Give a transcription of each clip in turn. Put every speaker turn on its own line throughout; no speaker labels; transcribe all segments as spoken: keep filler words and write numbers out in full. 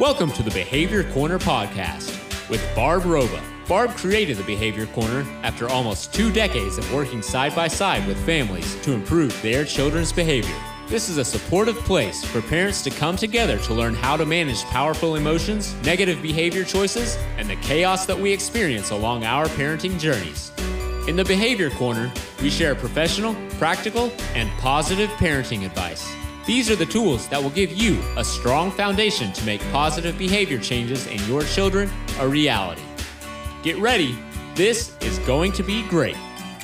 Welcome to the Behavior Corner podcast with Barb Roba. Barb created the Behavior Corner after almost two decades of working side by side with families to improve their children's behavior. This is a supportive place for parents to come together to learn how to manage powerful emotions, negative behavior choices, and the chaos that we experience along our parenting journeys. In the Behavior Corner, we share professional, practical, and positive parenting advice. These are the tools that will give you a strong foundation to make positive behavior changes in your children a reality. Get ready, this is going to be great.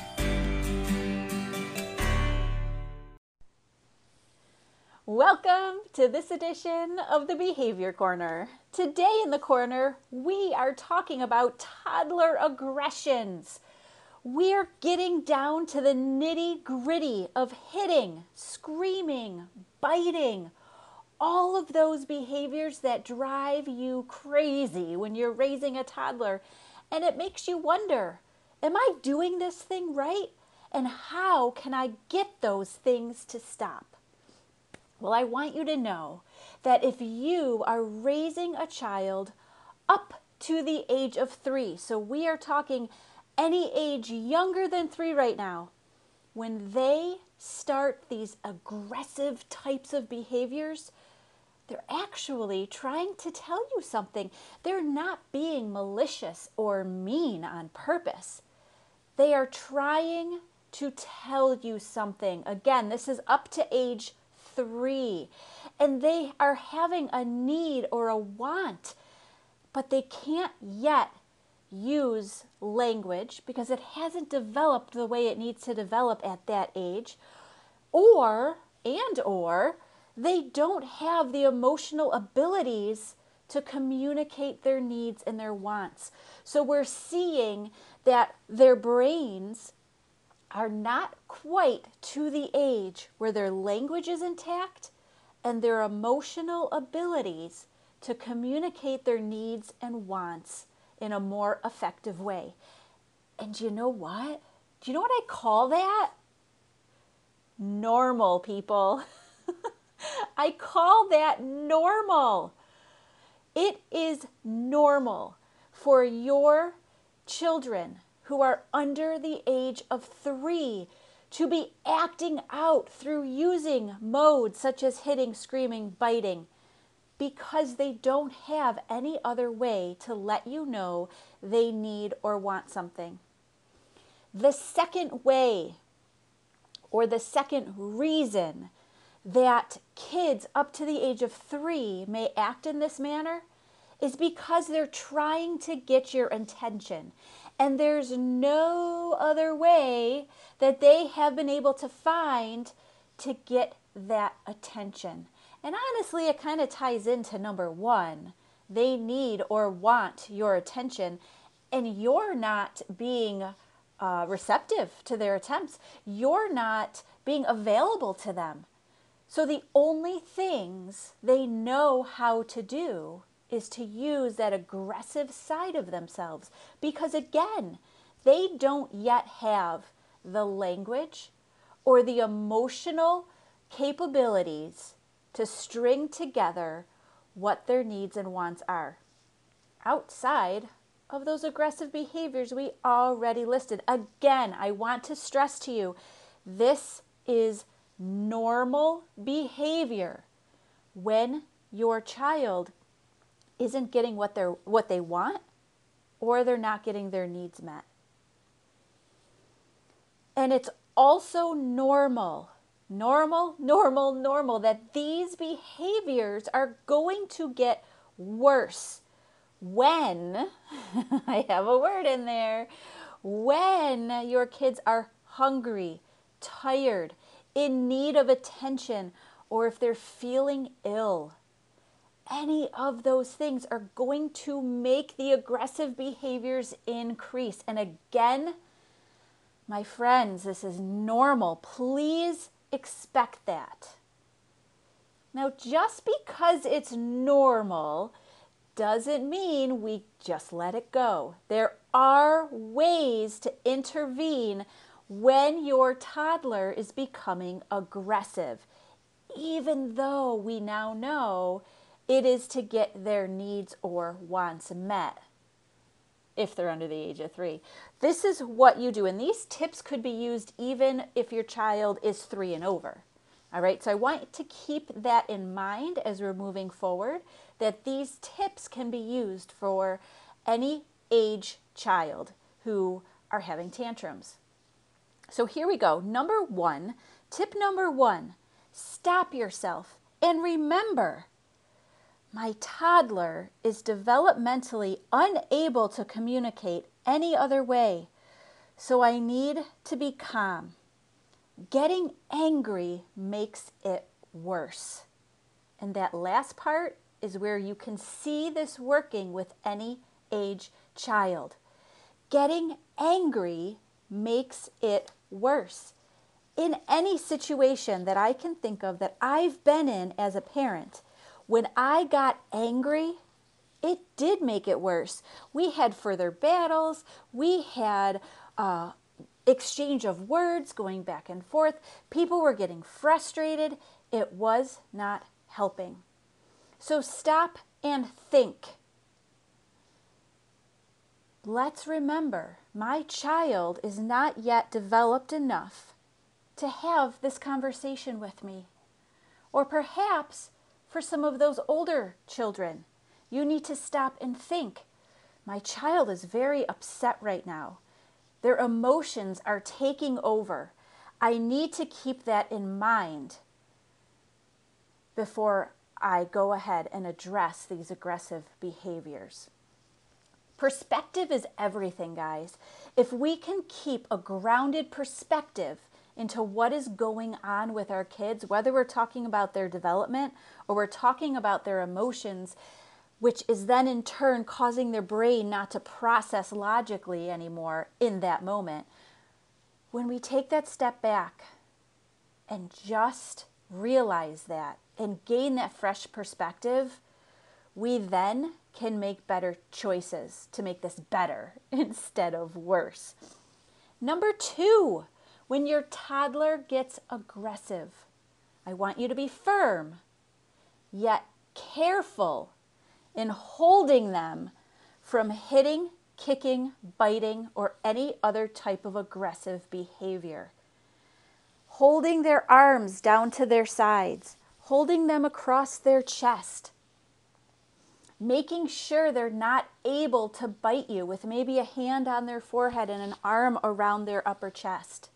Welcome to this edition of the Behavior Corner. Today in the corner, we are talking about toddler aggressions. We're getting down to the nitty-gritty of hitting, screaming, biting, all of those behaviors that drive you crazy when you're raising a toddler. And it makes you wonder, am I doing this thing right? And how can I get those things to stop? Well, I want you to know that if you are raising a child up to the age of three, so we are talking any age younger than three right now, when they start these aggressive types of behaviors, they're actually trying to tell you something. They're not being malicious or mean on purpose. They are trying to tell you something. Again, this is up to age three, and they are having a need or a want, but they can't yet use language because it hasn't developed the way it needs to develop at that age, or and or they don't have the emotional abilities to communicate their needs and their wants. So we're seeing that their brains are not quite to the age where their language is intact and their emotional abilities to communicate their needs and wants in a more effective way. And you know what? Do you know what I call that? Normal, people. I call that normal. It is normal for your children who are under the age of three to be acting out through using modes such as hitting, screaming, biting, because they don't have any other way to let you know they need or want something. The second way, or the second reason that kids up to the age of three may act in this manner is because they're trying to get your attention. And there's no other way that they have been able to find to get that attention. And honestly, it kind of ties into number one. They need or want your attention, and you're not being uh, receptive to their attempts. You're not being available to them. So the only things they know how to do is to use that aggressive side of themselves, because again, they don't yet have the language or the emotional capabilities to string together what their needs and wants are outside of those aggressive behaviors we already listed. Again, I want to stress to you, this is normal behavior when your child isn't getting what they're what they want, or they're not getting their needs met. And it's also normal, normal, normal, normal that these behaviors are going to get worse when, I have a word in there, when your kids are hungry, tired, in need of attention, or if they're feeling ill. Any of those things are going to make the aggressive behaviors increase. And again, my friends, this is normal. Please expect that. Now, just because it's normal doesn't mean we just let it go. There are ways to intervene when your toddler is becoming aggressive, even though we now know It is to get their needs or wants met if they're under the age of three. This is what you do. And these tips could be used even if your child is three and over. All right, so I want to keep that in mind as we're moving forward, that these tips can be used for any age child who are having tantrums. So here we go. Number one, tip number one, stop yourself and remember, my toddler is developmentally unable to communicate any other way, so I need to be calm. Getting angry makes it worse. And that last part is where you can see this working with any age child. Getting angry makes it worse. In any situation that I can think of that I've been in as a parent, when I got angry, it did make it worse. We had further battles. We had uh, exchange of words going back and forth. People were getting frustrated. It was not helping. So stop and think. Let's remember, my child is not yet developed enough to have this conversation with me. Or perhaps for some of those older children, you need to stop and think, my child is very upset right now. Their emotions are taking over. I need to keep that in mind before I go ahead and address these aggressive behaviors. Perspective is everything, guys. If we can keep a grounded perspective into what is going on with our kids, whether we're talking about their development or we're talking about their emotions, which is then in turn causing their brain not to process logically anymore in that moment. When we take that step back and just realize that and gain that fresh perspective, we then can make better choices to make this better instead of worse. Number two, when your toddler gets aggressive, I want you to be firm, yet careful in holding them from hitting, kicking, biting, or any other type of aggressive behavior. Holding their arms down to their sides, holding them across their chest, making sure they're not able to bite you with maybe a hand on their forehead and an arm around their upper chest.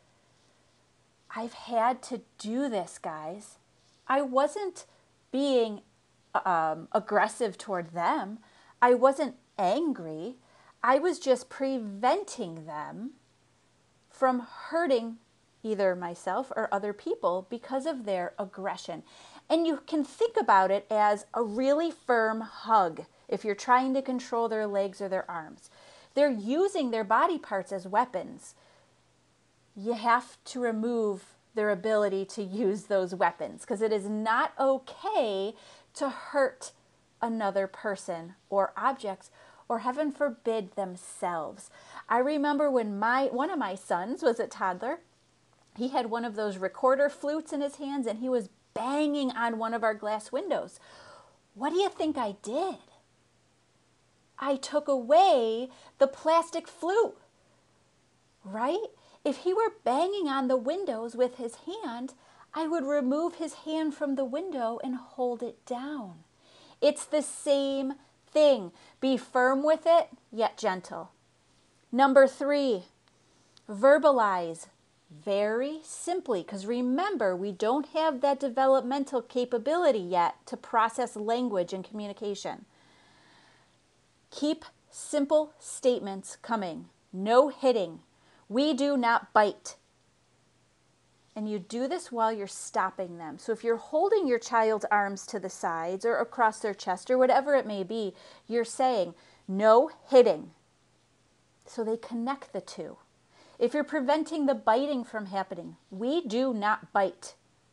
I've had to do this, guys. I wasn't being um, aggressive toward them. I wasn't angry. I was just preventing them from hurting either myself or other people because of their aggression. And you can think about it as a really firm hug if you're trying to control their legs or their arms. They're using their body parts as weapons. You have to remove their ability to use those weapons because it is not okay to hurt another person or objects or, heaven forbid, themselves. I remember when my one of my sons was a toddler, he had one of those recorder flutes in his hands and he was banging on one of our glass windows. What do you think I did? I took away the plastic flute, right? If he were banging on the windows with his hand, I would remove his hand from the window and hold it down. It's the same thing. Be firm with it, yet gentle. Number three, verbalize very simply, because remember, we don't have that developmental capability yet to process language and communication. Keep simple statements coming. No hitting. We do not bite. And you do this while you're stopping them. So if you're holding your child's arms to the sides or across their chest or whatever it may be, you're saying, no hitting. So they connect the two. If you're preventing the biting from happening, we do not bite.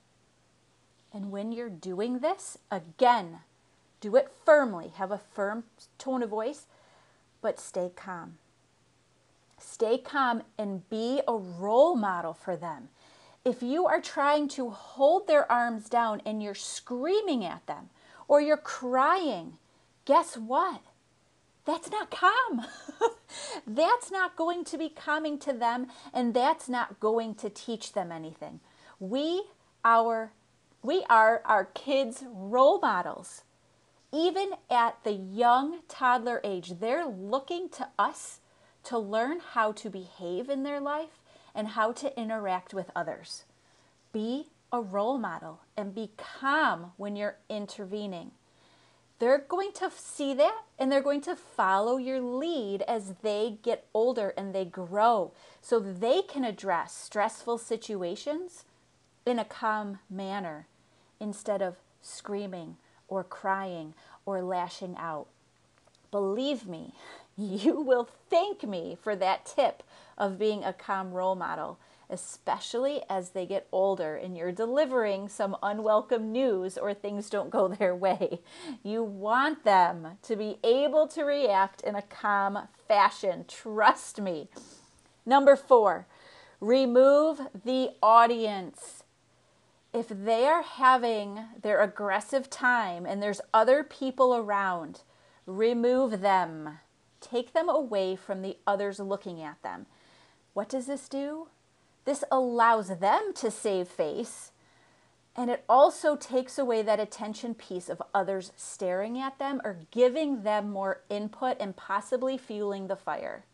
And when you're doing this, again, do it firmly. Have a firm tone of voice, but stay calm. Stay calm and be a role model for them. If you are trying to hold their arms down and you're screaming at them, or you're crying, guess what? That's not calm. That's not going to be calming to them, and that's not going to teach them anything. We, our, we are our kids' role models. Even at the young toddler age, they're looking to us to learn how to behave in their life and how to interact with others. Be a role model and be calm when you're intervening. They're going to see that and they're going to follow your lead as they get older and they grow so they can address stressful situations in a calm manner instead of screaming or crying or lashing out. Believe me, you will thank me for that tip of being a calm role model, especially as they get older and you're delivering some unwelcome news or things don't go their way. You want them to be able to react in a calm fashion. Trust me. Number four, remove the audience. If they are having their aggressive time and there's other people around, remove them. Take them away from the others looking at them. What does this do? This allows them to save face, and it also takes away that attention piece of others staring at them or giving them more input and possibly fueling the fire.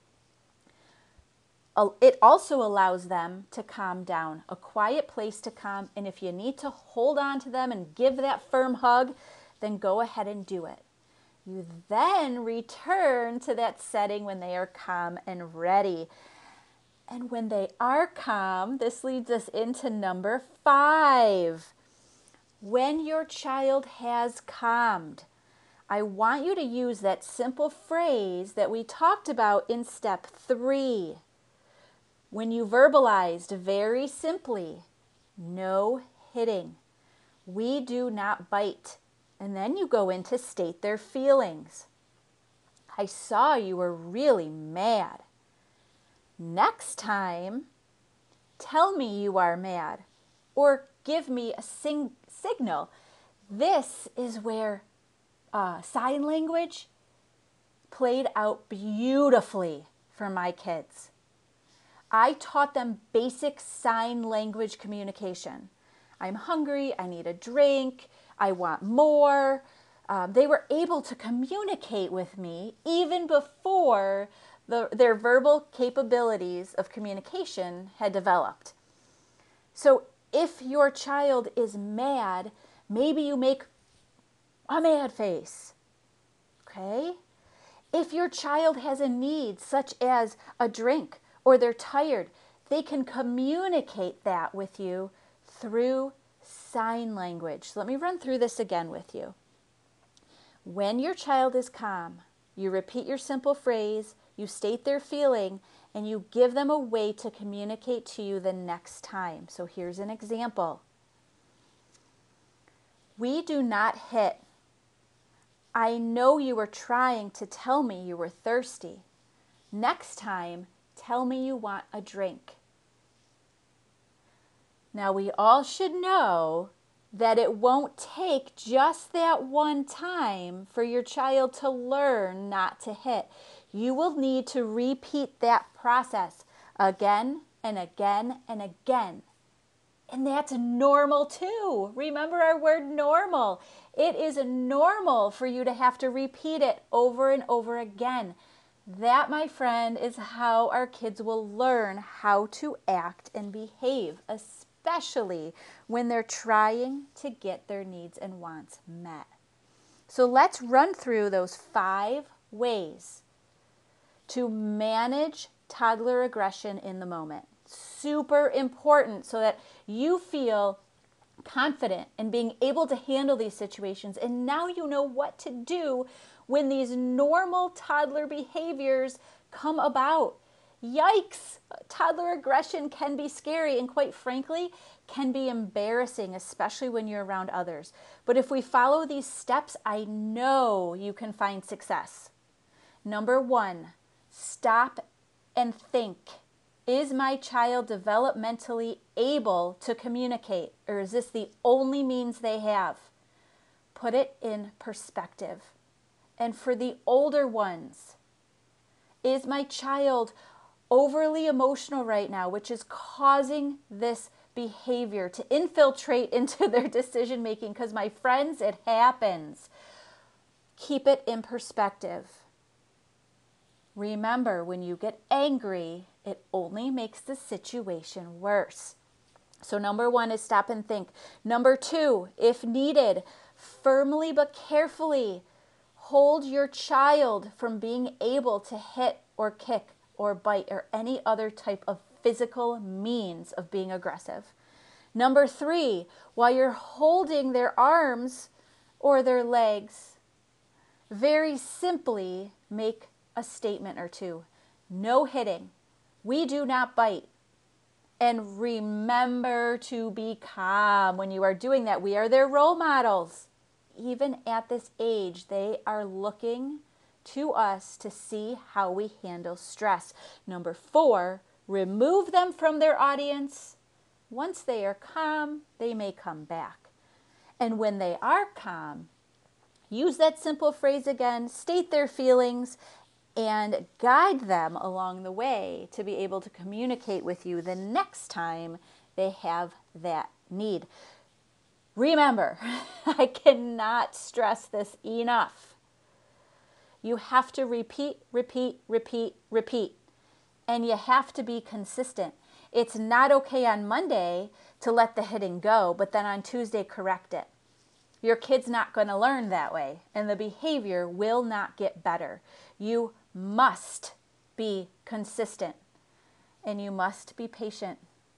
It also allows them to calm down, a quiet place to calm, and if you need to hold on to them and give that firm hug, then go ahead and do it. You then return to that setting when they are calm and ready. And when they are calm, this leads us into number five. When your child has calmed, I want you to use that simple phrase that we talked about in step three. When you verbalized very simply, no hitting. We do not bite. And then you go in to state their feelings. I saw you were really mad. Next time, tell me you are mad or give me a sing- signal. This is where uh, sign language played out beautifully for my kids. I taught them basic sign language communication. I'm hungry, I need a drink, I want more. Um, they were able to communicate with me even before the, their verbal capabilities of communication had developed. So if your child is mad, maybe you make a mad face, okay? If your child has a need such as a drink or they're tired, they can communicate that with you through sign language. So let me run through this again with you. When your child is calm, you repeat your simple phrase, you state their feeling, and you give them a way to communicate to you the next time. So here's an example. We do not hit. I know you were trying to tell me you were thirsty. Next time, tell me you want a drink. Now we all should know that it won't take just that one time for your child to learn not to hit. You will need to repeat that process again and again and again. And that's normal too. Remember our word normal. It is normal for you to have to repeat it over and over again. That, my friend, is how our kids will learn how to act and behave, especially when they're trying to get their needs and wants met. So let's run through those five ways to manage toddler aggression in the moment. Super important so that you feel confident in being able to handle these situations, and now you know what to do when these normal toddler behaviors come about. Yikes! Toddler aggression can be scary and, quite frankly, can be embarrassing, especially when you're around others. But if we follow these steps, I know you can find success. Number one, stop and think. Is my child developmentally able to communicate, or is this the only means they have? Put it in perspective. And for the older ones, is my child overly emotional right now, which is causing this behavior to infiltrate into their decision making? Because my friends, it happens. Keep it in perspective. Remember, when you get angry, it only makes the situation worse. So number one is stop and think. Number two, if needed, firmly but carefully hold your child from being able to hit or kick or bite or any other type of physical means of being aggressive. Number three, while you're holding their arms or their legs, very simply make a statement or two. No hitting. We do not bite. And remember to be calm when you are doing that. We are their role models. Even at this age, they are looking to us to see how we handle stress. Number four, remove them from their audience. Once they are calm, they may come back. And when they are calm, use that simple phrase again, state their feelings, and guide them along the way to be able to communicate with you the next time they have that need. Remember, I cannot stress this enough. You have to repeat, repeat, repeat, repeat, and you have to be consistent. It's not okay on Monday to let the hitting go, but then on Tuesday correct it. Your kid's not going to learn that way, and the behavior will not get better. You must be consistent, and you must be patient.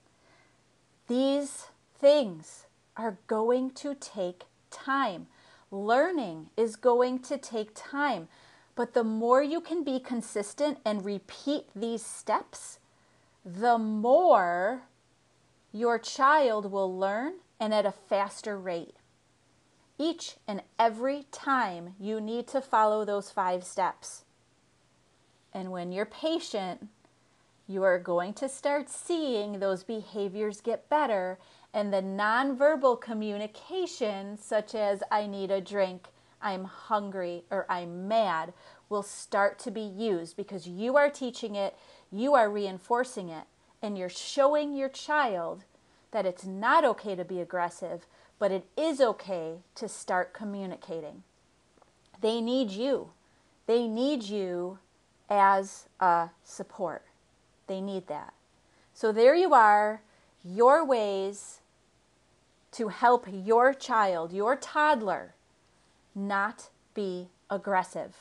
These things are going to take time. Learning is going to take time, but the more you can be consistent and repeat these steps, the more your child will learn, and at a faster rate. Each and every time you need to follow those five steps. And when you're patient, you are going to start seeing those behaviors get better, and the nonverbal communication, such as I need a drink, I'm hungry, or I'm mad, will start to be used because you are teaching it, you are reinforcing it, and you're showing your child that it's not okay to be aggressive, but it is okay to start communicating. They need you. They need you as a support. They need that. So there you are, your ways to help your child, your toddler, not be aggressive.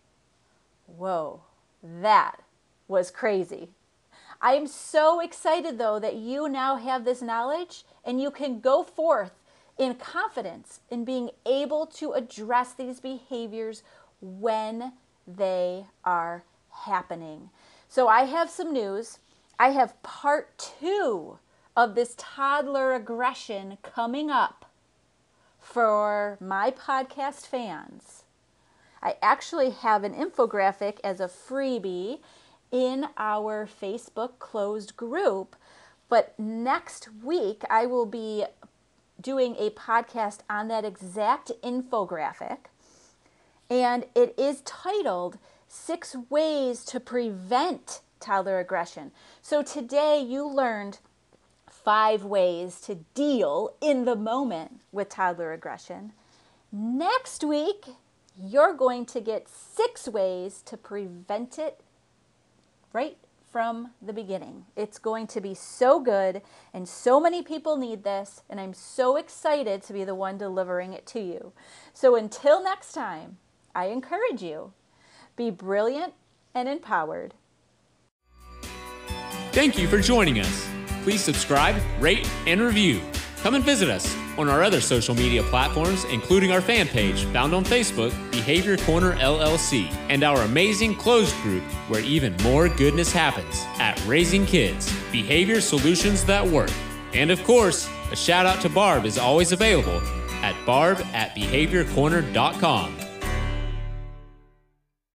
Whoa, that was crazy. I am so excited, though, that you now have this knowledge and you can go forth in confidence in being able to address these behaviors when they are happening. So I have some news. I have part two of this toddler aggression coming up for my podcast fans. I actually have an infographic as a freebie in our Facebook closed group, but next week I will be doing a podcast on that exact infographic, and it is titled Six Ways to Prevent Toddler Aggression. So today you learned five ways to deal in the moment with toddler aggression. Next week, you're going to get six ways to prevent it right from the beginning. It's going to be so good, and so many people need this, and I'm so excited to be the one delivering it to you. So until next time, I encourage you, be brilliant and empowered.
Thank you for joining us. Please subscribe, rate, and review. Come and visit us on our other social media platforms, including our fan page found on Facebook, Behavior Corner L L C, and our amazing closed group where even more goodness happens at Raising Kids, Behavior Solutions That Work. And of course, a shout out to Barb is always available at barb at behavior corner dot com.